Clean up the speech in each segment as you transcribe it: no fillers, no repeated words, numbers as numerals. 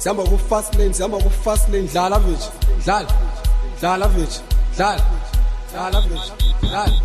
sihamba ku fast lane dlala mfethu dlala mfethu dlala mfethu dlala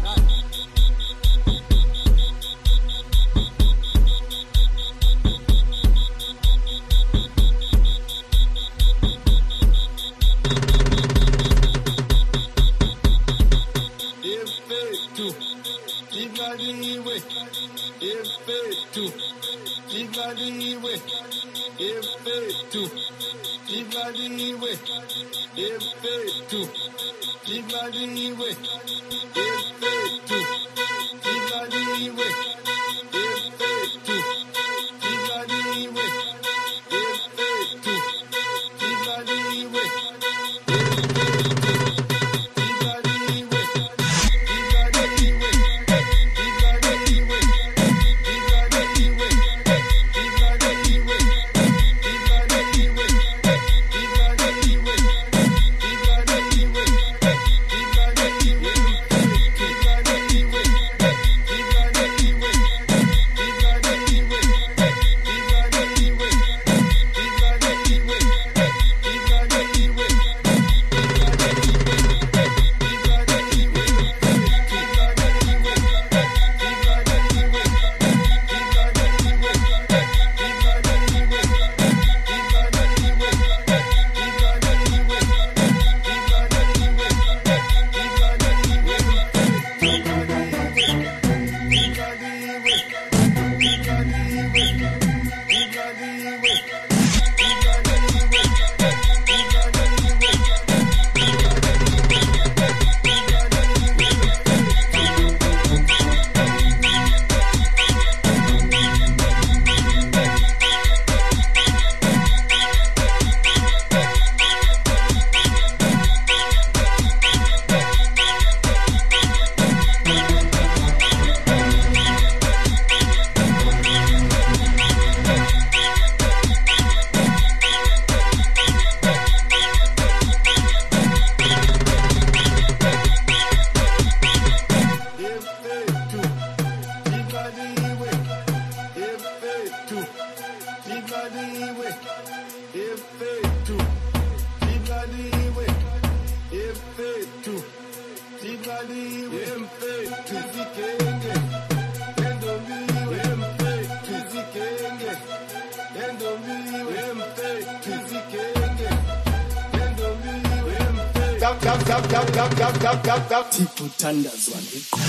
Tikutandazwa ndiko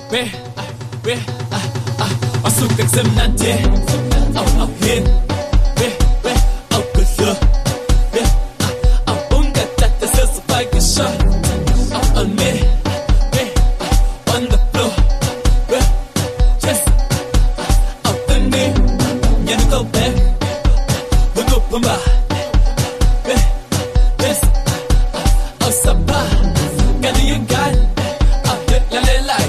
Asukak semnante, au hin, au kulo, au bunga tata sasa pagi shot, au on me, on the floor, just out the knee, you go back, we go pumba, just out sapa, got you got, out la la la,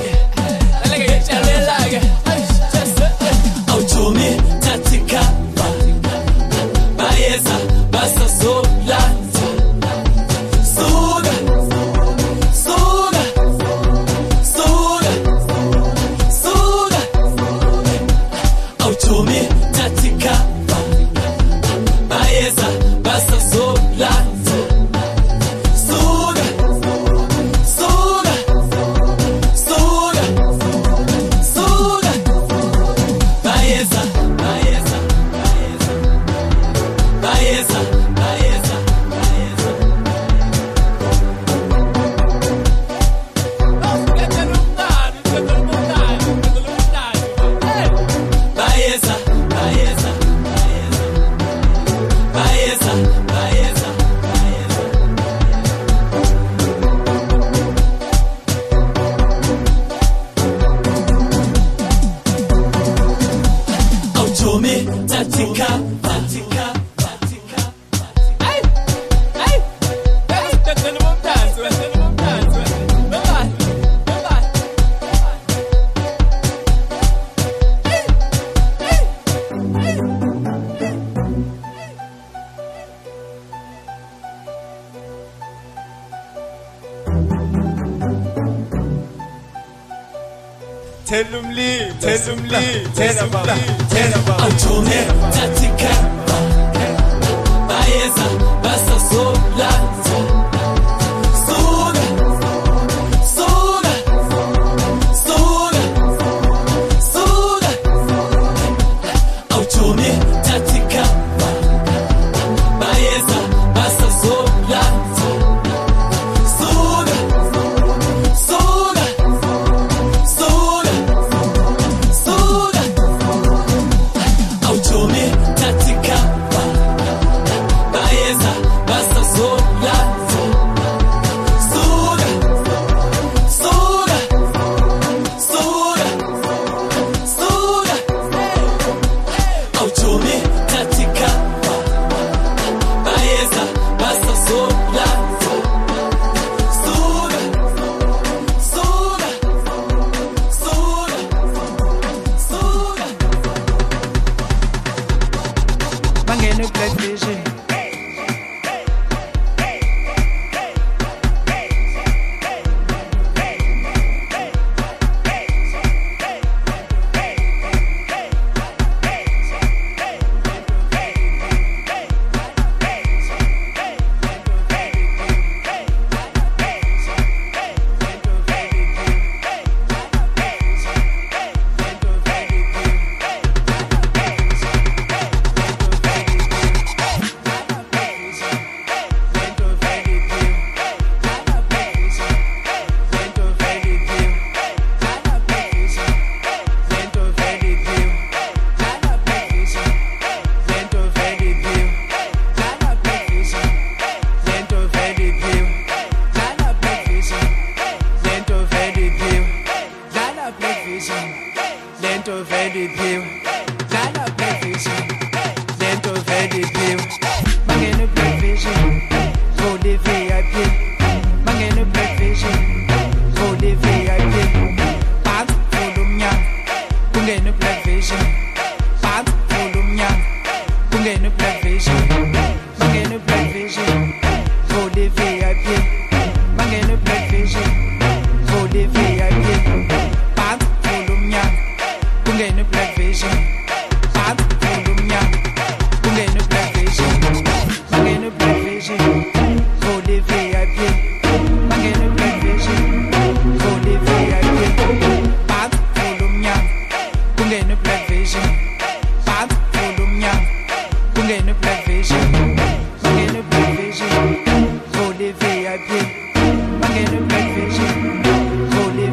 VIP, man get a black vision. Holy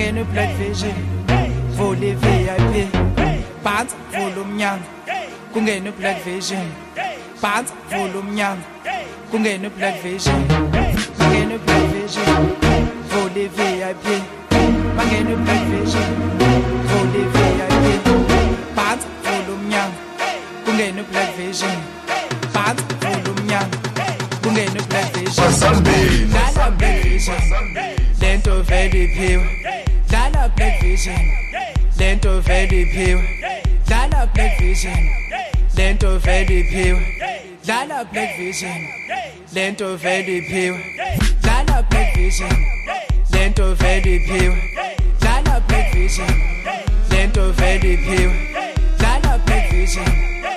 bangene Black Vision vule VIP phansi vula umnyango kungene Black Vision phansi vula umnyango kungene Black Vision bangene Black Vision vule VIP bangene Black Vision vule VIP phansi vula umnyango kungene Black Vision phansi vula umnyango kungene Black Vision dlala Black Vision lento vele iphiwe dlala Black Vision lento vele iphiwe dlala Black Vision lento vele iphiwe dlala Black Vision lento vele iphiwe dlala Black Vision lento vele iphiwe dlala Black Vision lento vele iphiwe dlala Black Vision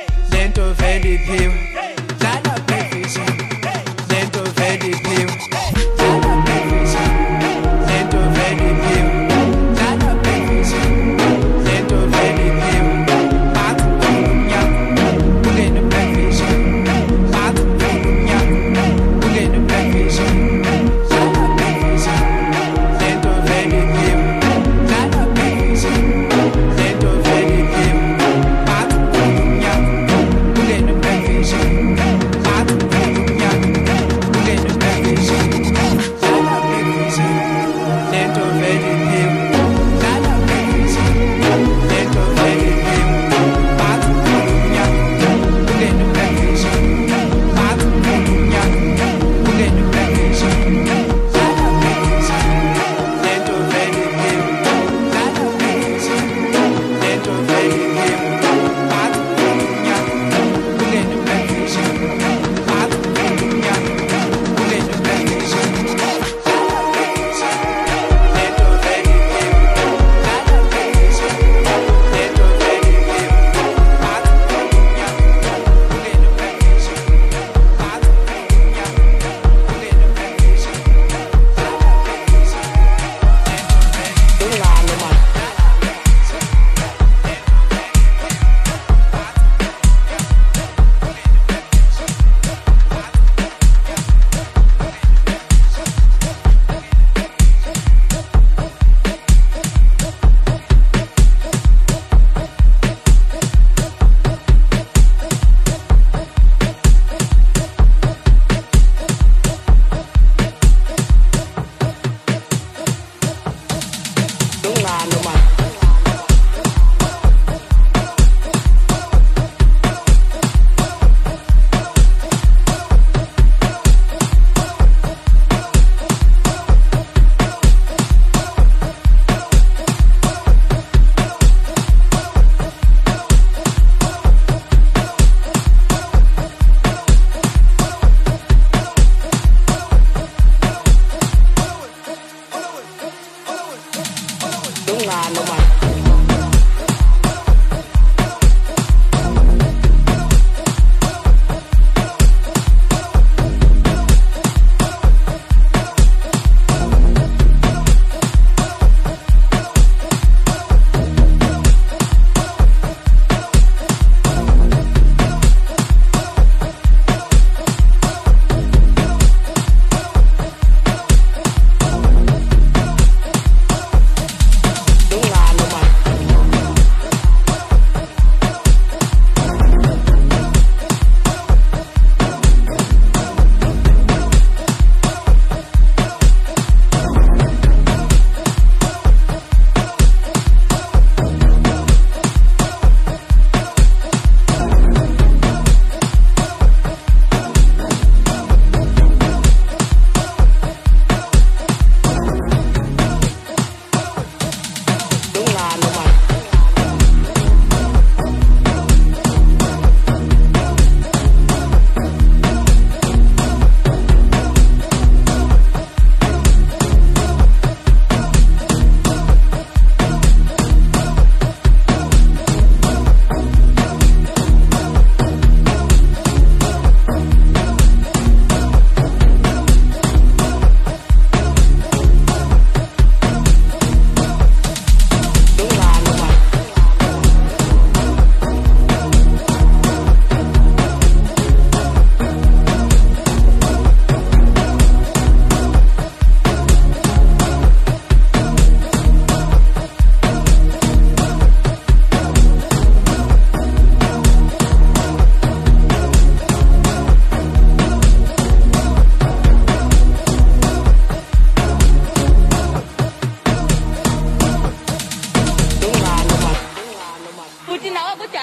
lento vele iphiwe dlala Black Vision lento vele iphiwe dlala Black Vision lento vele iphiwe dlala Black Vision lento vele iphiwe phansi vula umnyango kungene Black Vision phansi vula umnyango kungene Black Vision dlala Black Vision lento vele iphiwe dlala Black Vision lento vele iphiwe phansi vula umnyango kungene Black Vision phansi vula umnyango kungene Black Vision dlala Black Vision lento vele iphiwe dlala Black Vision lento vele iphiwe phansi vula umnyango kungene Black Vision phansi vula umnyango kungene Black Vision dlala Black Vision lento vele iphiwe dlala Black Vision lento vele iphiwe phansi vula umnyango kungene Black Vision phansi vula umnyango kungene Black Vision dlala Black Vision lento vele iphiwe dlala Black Vision lento vele iphiwe phansi vula umnyango kungene Black Vision phansi vula umnyango kungene Black Vision dlala Black Vision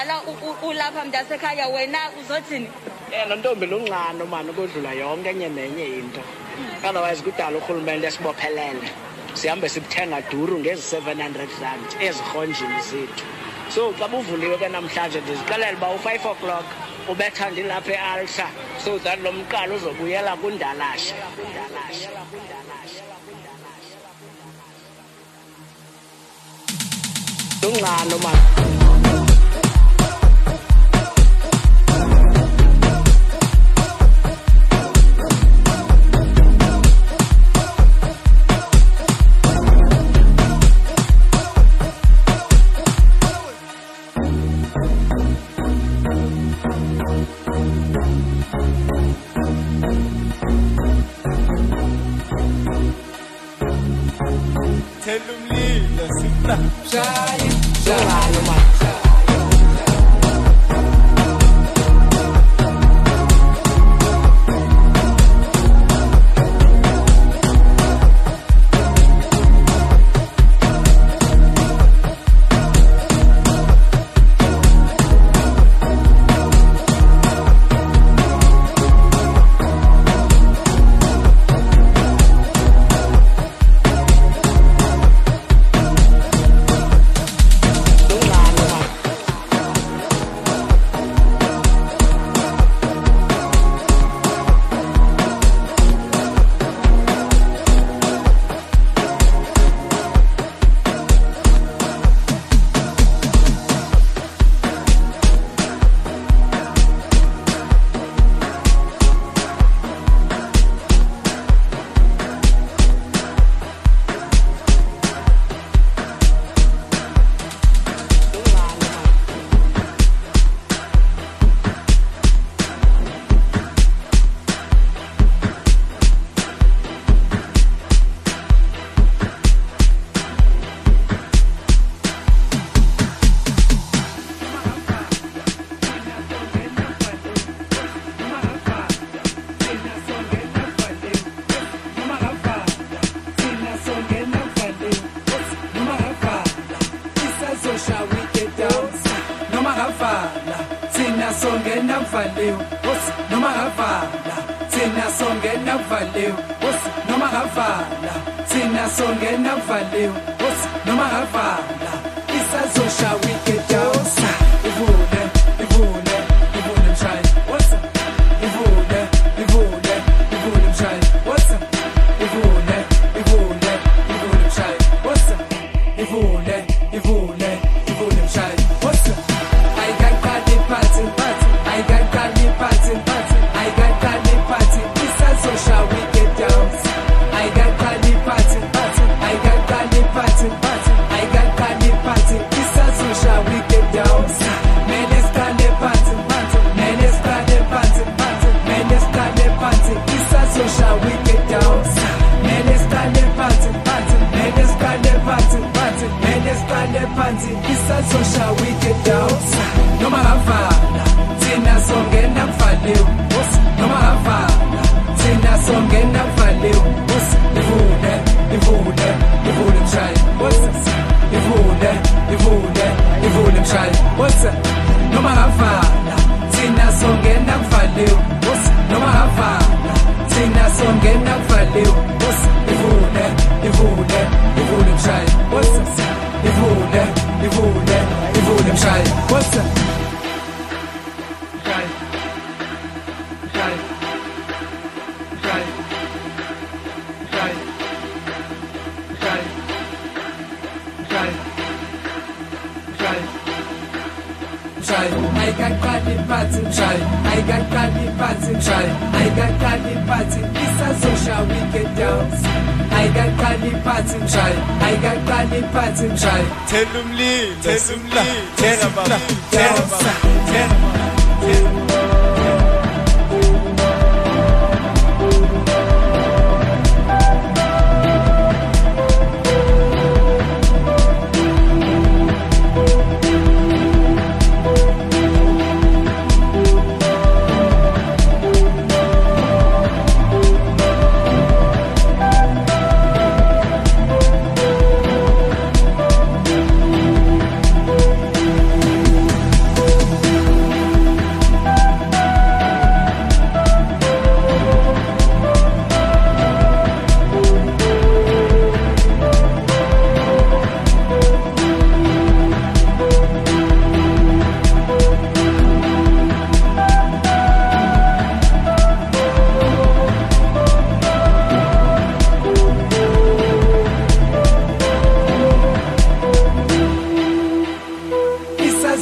kudala ulapha mntasekhaya wena uzothini lo ntombi lunqano mani ukudlula yonke enye nenye into otherwise kudala urhulumente esibophelele sihambe sibuthenga duru ngezi 700 rand ezirhonjini zethu so xa buvuliwe ke namhlanje ndizixelela uba u5 o'clock ubetha ndilapha eAlsha so that lo mqalo uzobuyela kundalashe lunqano mani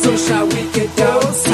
So shall we get those?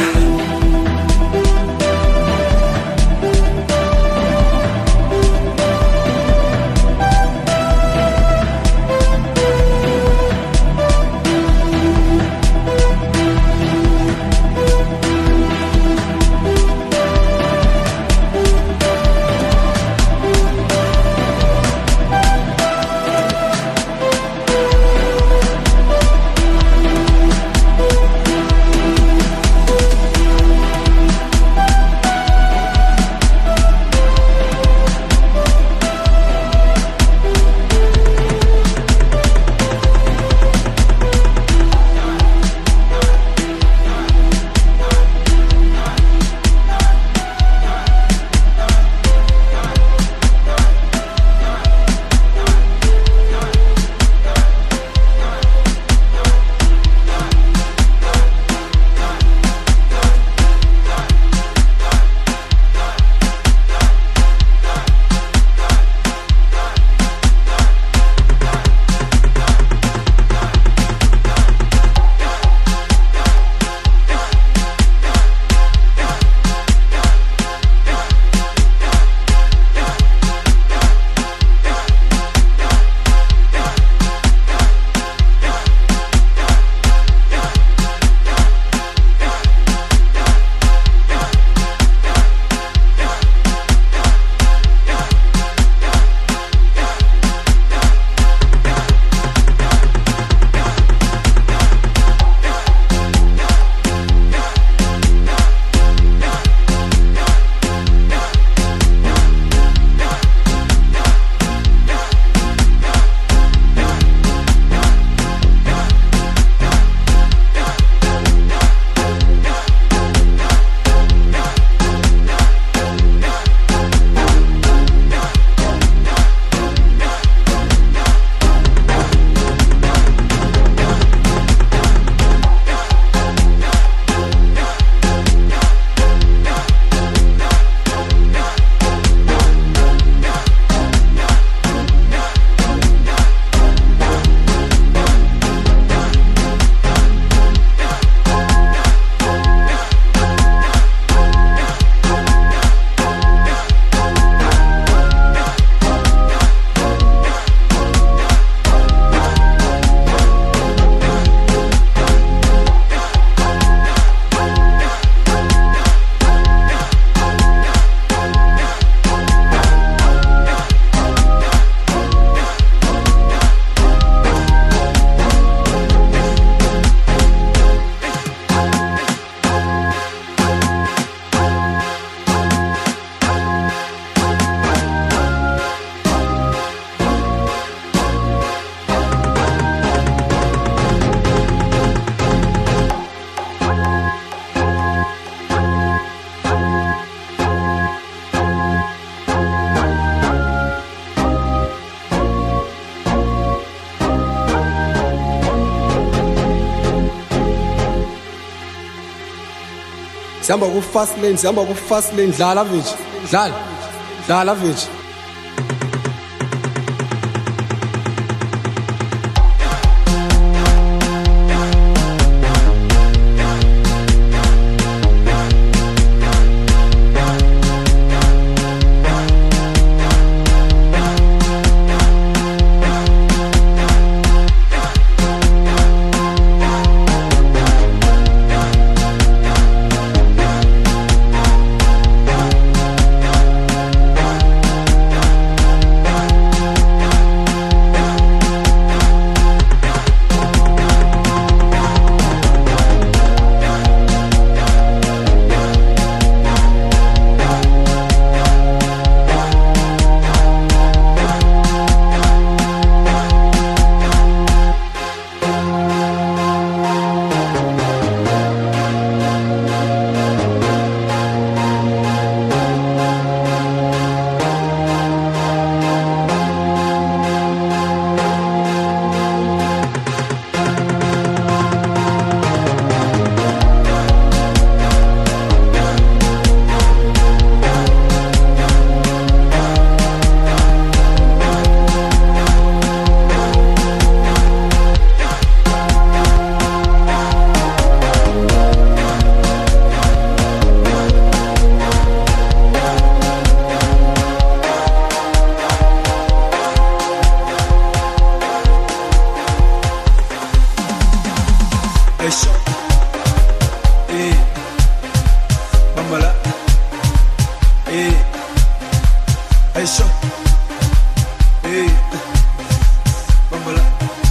Sihamba ku fast lane dlala mfethu dlala mfethu. Aisha, Bambala, Aisha, Bambala,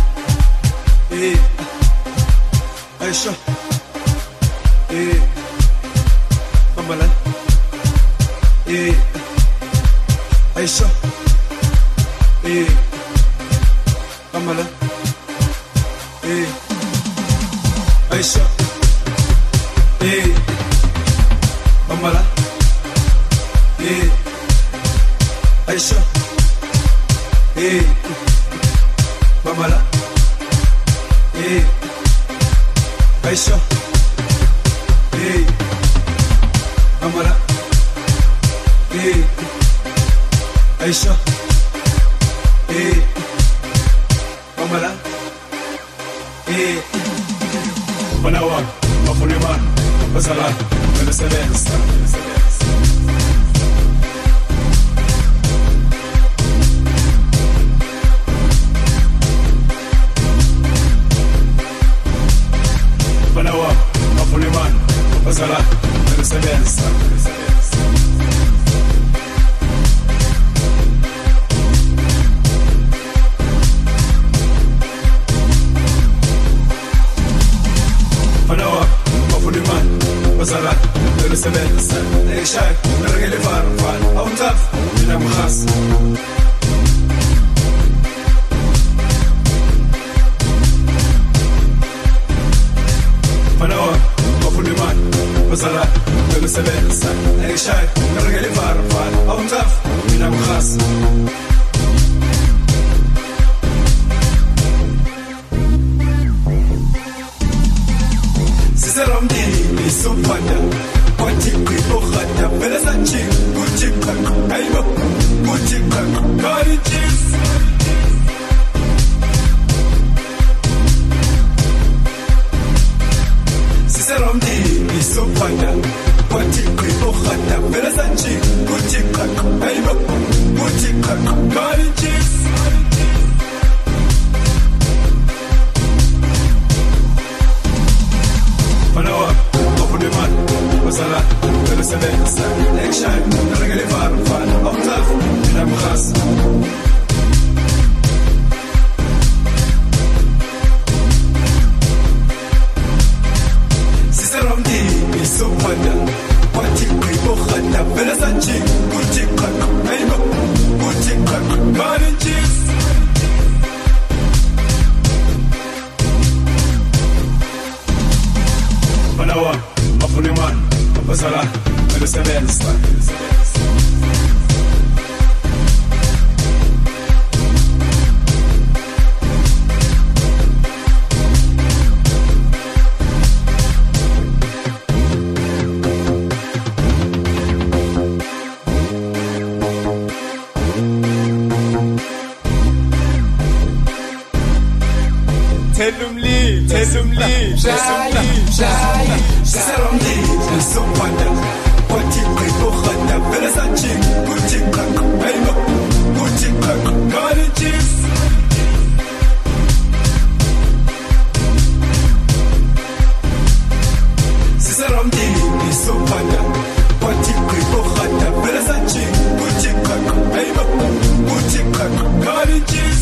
Aisha, Bambala, Aisha, Bambala, Aisha, Bambala, Aisha, Bambala, Aisha, Bambala, Aisha, Bambala, Panawa, Mafuliman, Basala, Venezuela. Panawa, Mafuliman, Basala, Venezuela. Basala, Venezuela. Hey, Shai, Nargele Farfan, out of Namuhas. Panawa, Mafuliman, Basala, Venezuela. Hey, Shai, Nargele Farfan, out of Namuhas. Ramdini supanda kwati kwibogata beleza chi kuchika aiba kuchika kari chis Sisa ramdini supanda kwati kwibogata beleza chi kuchika aiba kuchika kari chis Panawa, Mafuliman, Basala, Venezuela. Hey, Shai, Nargele Farfan, out of Namuhas. Sisa Ramdini supanda kwati kwibogata beleza chi kuchika aiba kuchika kari chis Panawa, Mafuliman, Basala, Venezuela. Tell them leave, Saramdi, Supanda, Poti Pipohanda, Venezachi, Kuchika, Aiba, Kuchika, Garichis. Saramdi, Supanda, Poti Pipohanda, Venezachi, Kuchika, Aiba, Kuchika, Garichis.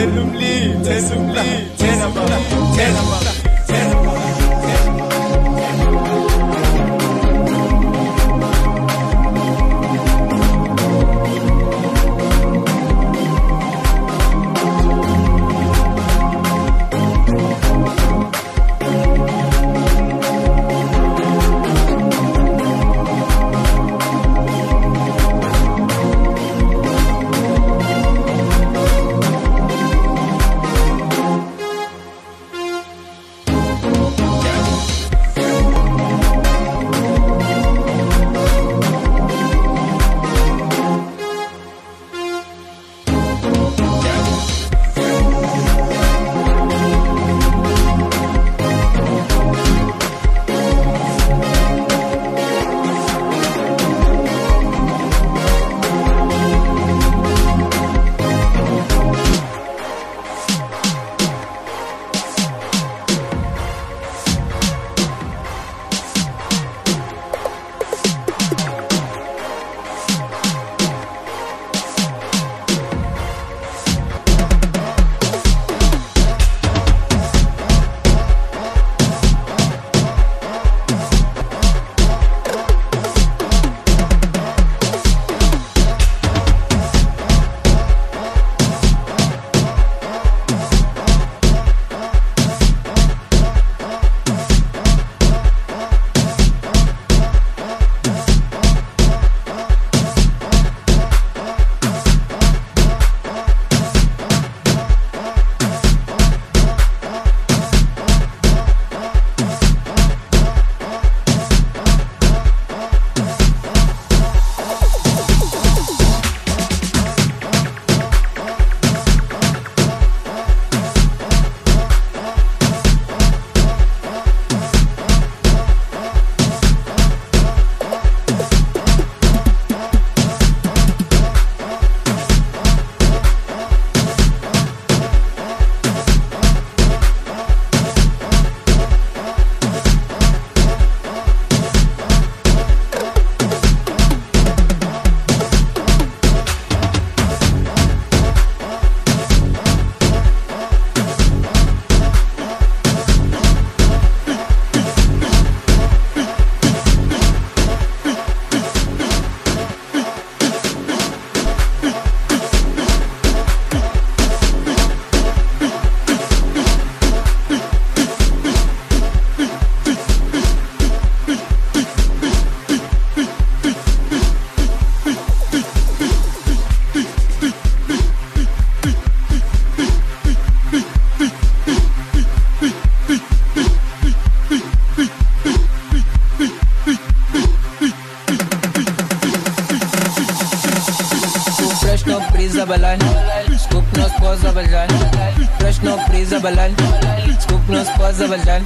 brisa balan, scoop nos posa balan, fresh no brisa balan, scoop nos posa balan.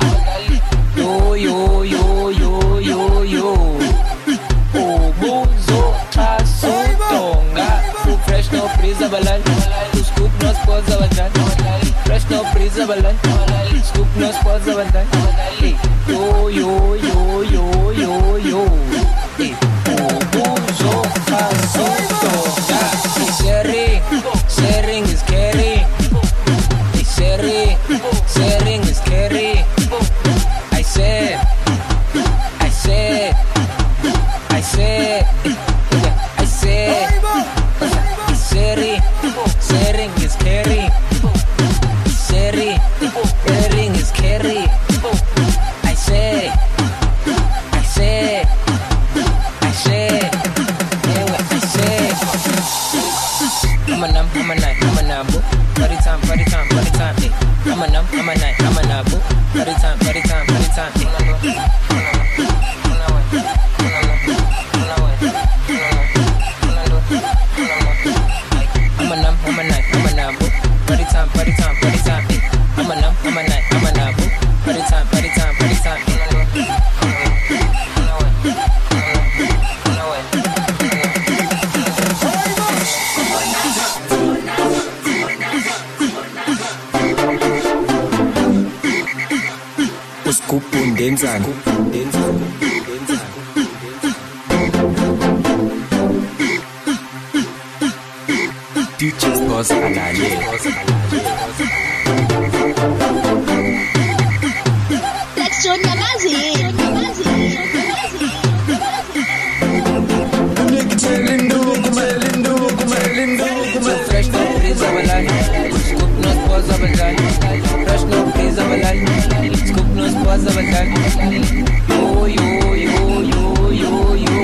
Yo yo yo yo yo yo, ubuzo asutonga, fresh no brisa balan, scoop nos posa balan, fresh no brisa balan, scoop nos posa balan. Yo yo yo yo yo yo, ubuzo asutonga. Sharing is carry. Sharing is carry. I said, sharing is carry. Sharing is carry. I said. I'm a number. Party time, eh. I'm a number. Party time, eh. I'm a number. Party time, eh. I'm a number. Party time, eh. Denzani Teachers boss alale abalali. Scoop no spots abalali. Fresh no breeze abalali. Scoop no spots abalali. Yo yo yo yo yo yo.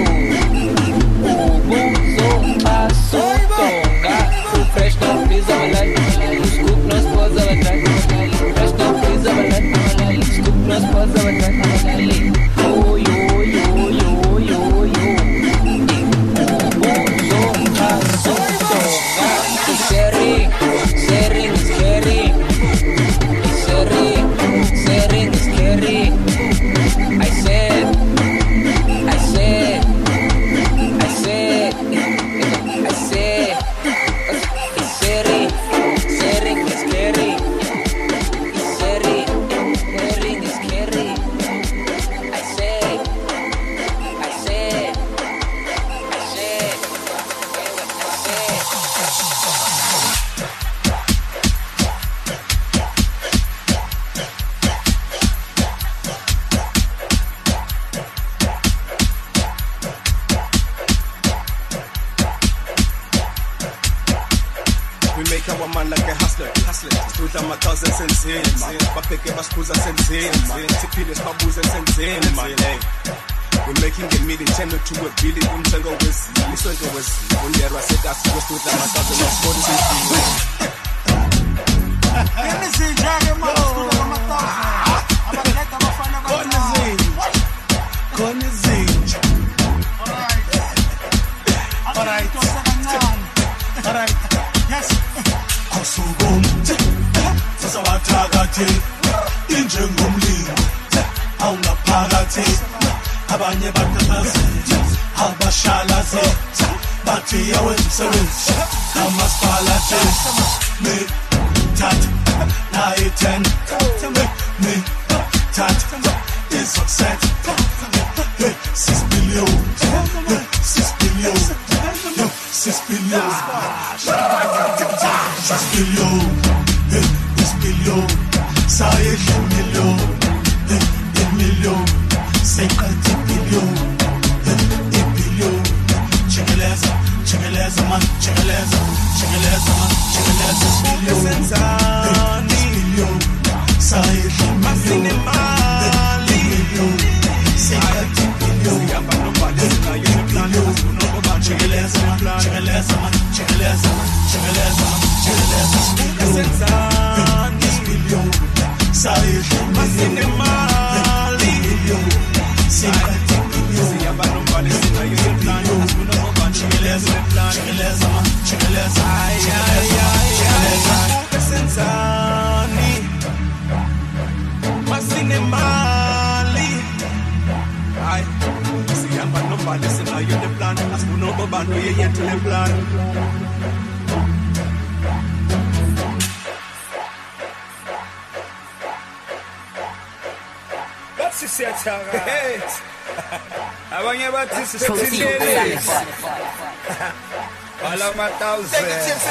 Buzo paso tonga. Fresh no breeze abalali. Scoop no spots abalali. Fresh no breeze abalali. Scoop no spots abalali. Yo yo yo yo yo yo. Buzo paso tonga. Sharing is scary. Sharing is scary. I said, it's sharing is scary. Sharing is scary. I said. We make our man like a hustler. Truth my cousins senzeni, man. Bapeke baskuza senzeni, man. Tipile spabuza senzeni, man. We're making the million, 10 to a billion. Umsengo wesi, iswengo wesi. Undero said that's what truth my cousins are sponsoring. All right. Yes. Kusubumte sasawathakathi injengomlingo awunaphakathi abanye batathaze abashalaze bathi yawenzisebenzi amasipalathi me that naye 10 me that is upset 6 billion 6 billion 6 billion 6 billion, 10 billion, ça y est, 1 million, 1 million, 50 billion, 1 billion, check-a-leza, man, check-a-leza, man, check-a-leza, 6 billion, 10 billion, ça y est, 1 million, 1 million, 50 billion, 1 billion, check-a-leza, man, check-a-leza, man. Abanye bathi sisithile ala matauze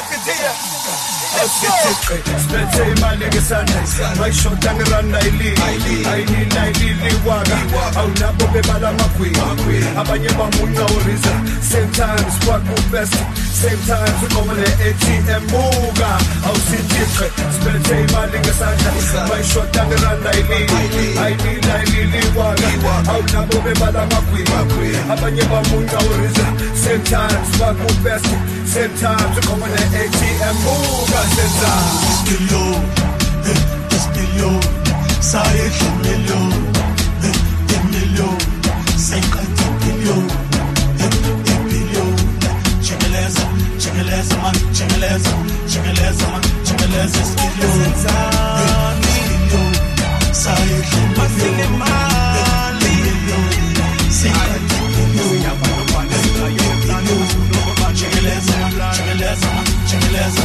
Spethe imali ngesandla bayishota ngeranda ayilili waka awunabo bebala magwini abanye bamunca uriza same times kwaku best same times ukoma ne-ATM buka awusijiqe spethe imali ngesandla bayishota ngeranda ayilili waka awunabo bebala magwini abanye bamunca uriza same times kwaku best same times ukoma ne-ATM buka This billion, ça y est, 1 million, 1 million, 50 billion, 1 billion, check-a-leza, man, check-a-leza, man, check-a-leza, 6 billion, 1 billion, ça y est, 1 million, 1 million, 50 billion, 1 billion, check-a-leza, man, check-a-leza,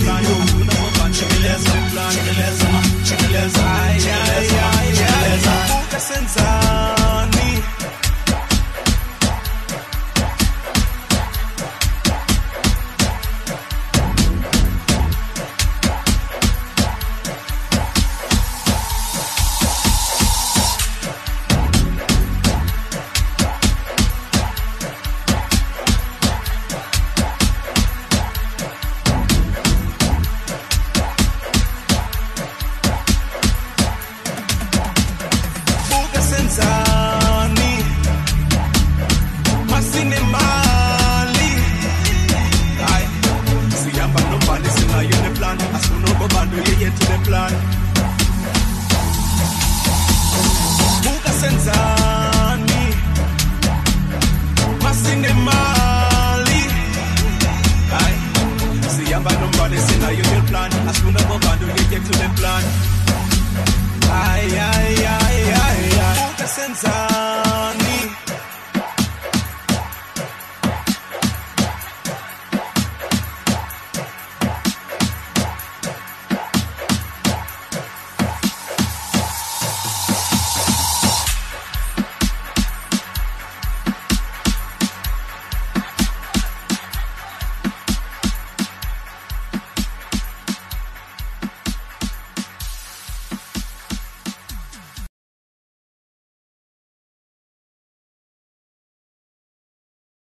check-a-leza, man. As soon as I go, do you get to the plan? Aye, aye, aye.